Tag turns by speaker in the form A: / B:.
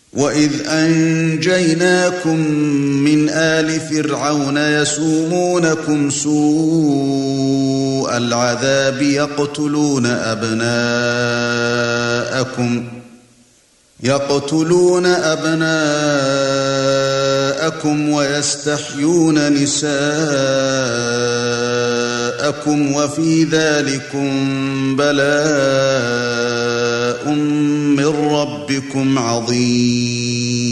A: وَإِذْ أَنْجَيْنَاكُمْ مِنْ آلِ فِرْعَوْنَ يَسُومُونَكُمْ سُوءَ الْعَذَابِ يَقْتُلُونَ أَبْنَاءَكُمْ وَيَسْتَحْيُونَ نِسَاءَكُمْ وَفِي ذَلِكُمْ بَلَاءٌ مِّن رَّبِّكُمْ عَظِيمٌ